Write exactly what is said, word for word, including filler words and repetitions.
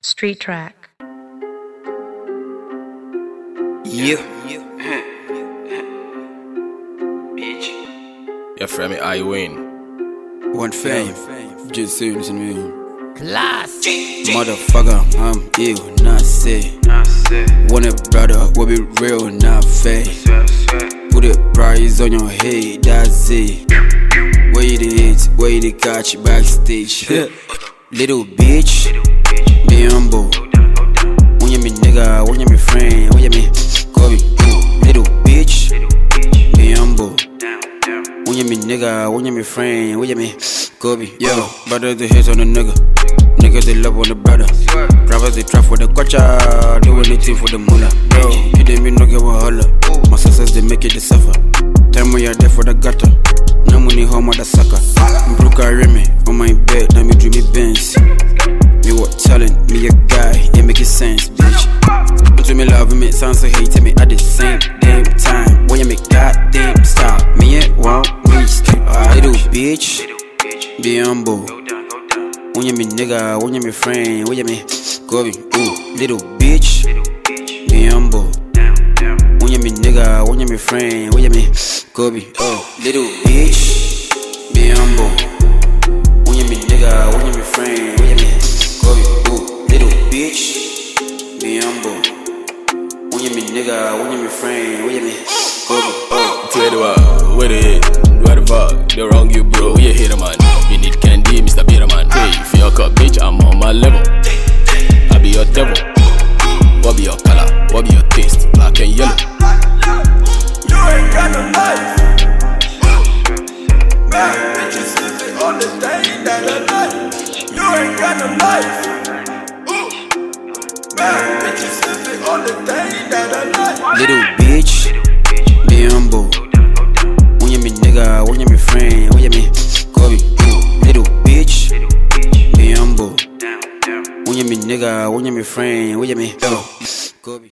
Street track. Yeah. Bitch. Your friend me, I win. One fame. Just saying to me. Class. Motherfucker, I'm ill, not say. Want a brother, will be real, not fake. Put a prize on your head, that's it. Where you the hit, where you the catch backstage. Little bitch, be humble. When you me nigga, when you me friend, when you me Kobe. Little bitch, be humble. When you me nigga, when you me friend, when you me Kobe. Yo, brother they hate on the nigga. Niggas they love on the brother. Rappers they trap for the culture, do anything for the moolah. Bro, you didn't mean no give a holler. My success they make it they suffer. Time when you're there for the gutter. No money home with the sucker. Broke a Remy on my bed, now me dream me Benz. Me what telling me a guy, it make it sense, bitch. But me love me, sounds so hate me at the same damn time. When you make goddamn stop, me ain't want me stay. Little bitch, be humble. When you me nigga, when you me friend, when you me Kobe. Ooh, little bitch, be humble. When you me nigga, when you me friend, when you me Kobe. Oh, little bitch, be humble. When you me nigga, when you me friend, when you me Kobe. Ooh, little bitch, be humble. When you me nigga, when you me friend, when you me Kobe. Oh, Tell the world, where they what the fuck? They wrong you, bro. We a hater, man. You need candy, Mister Beater, man. Hey, for your cup, bitch, I'm on my level. I be your devil. What be your color? What be your taste? Black and yellow. You ain't got no life. Man, bitches living on the day that I like. You ain't got no life. Man, bitches living on the day that I like. little bitch, be humble. When you me nigga, when you me friend, when you me Kobe. Ooh, little bitch, be humble. When you me nigga, when you me friend, when you me Kobe.